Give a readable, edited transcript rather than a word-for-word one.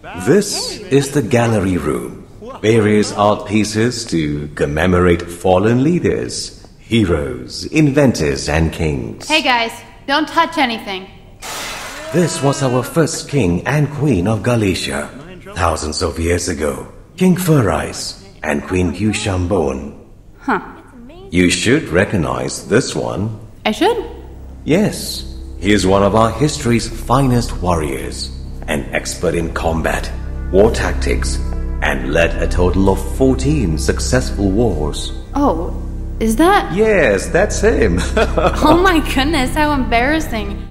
This is the gallery room. Various art pieces to commemorate fallen leaders, heroes, inventors, and kings. Hey guys, don't touch anything. This was our first king and queen of Galicia, thousands of years ago. King Pherais and Queen Cuchambone. Huh. You should recognize this one. I should? Yes, he is one of our history's finest warriors, an expert in combat, war tactics, and led a total of 14 successful wars. Oh, is that? Yes, that's him. Oh my goodness, how embarrassing.